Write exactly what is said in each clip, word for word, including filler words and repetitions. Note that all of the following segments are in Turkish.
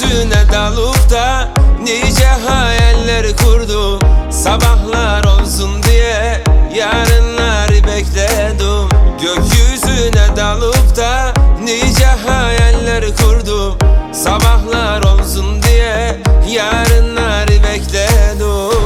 Gökyüzüne dalıp da nice hayaller kurdum. Sabahlar olsun diye yarınları bekledim. Gökyüzüne dalıp da nice hayaller kurdum. Sabahlar olsun diye yarınları bekledim.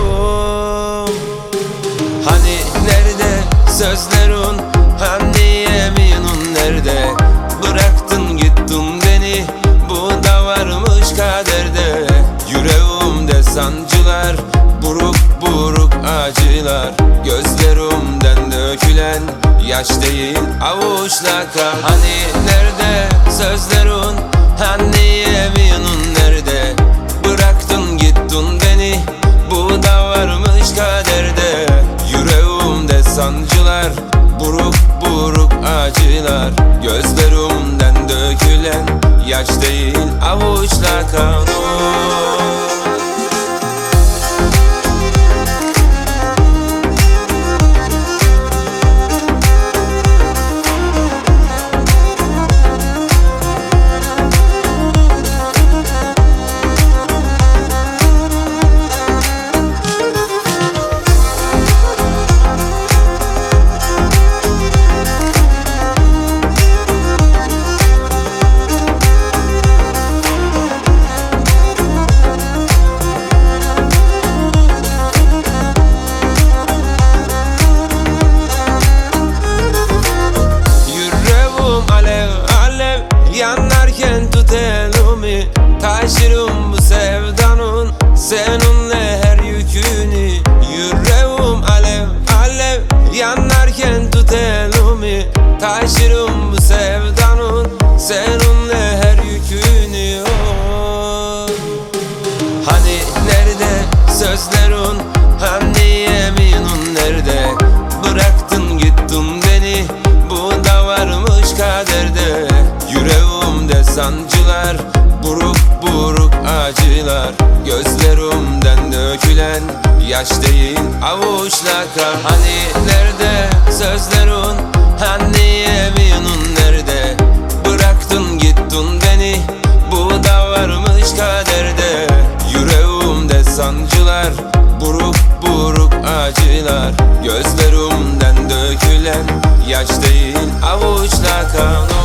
Hani nerede sözlerin, hani yeminin nerede? Bıraktın gittin beni, bu da varmış kaderde. Yüreğimde sancılar, buruk buruk acılar. Gözlerimden dökülen yaş değil avuçla kan. Hani nerede sözlerin, hani yeminin nerede? Bıraktın gittin beni, bu da varmış kaderde. Yüreğimde sancılar, buruk buruk acılar. Gözlerimden dökülen yaş değil avuçla kan. Yanarken tut elimi, taşırım bu sevdanın seninle her yükünü. Yüreğim alev alev, yanarken tut elimi, taşırım bu sevdanın seninle her yükünü. Oh. Hani nerede sözlerin, hani yeminin nerede? Bıraktın gittin beni, bu da varmış kaderde. Yüreğimde sancılar, buruk buruk acılar. Gözlerimden dökülen yaş değil avuçla kan. Hani nerede sözlerin, hani yeminin nerede? Bıraktın gittin beni, bu da varmış kaderde. Yüreğimde sancılar, buruk buruk acılar. Gözlerimden dökülen yaş değil avuçla kan.